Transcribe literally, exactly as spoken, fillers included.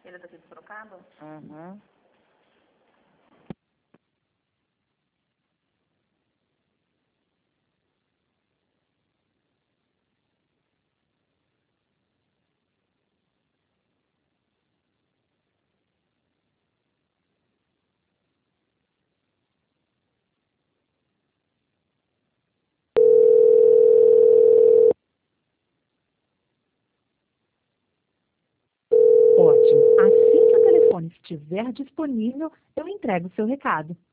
Ele é daqui de Sorocaba? Uhum. Ótimo. Assim que o telefone estiver disponível, eu entrego o seu recado.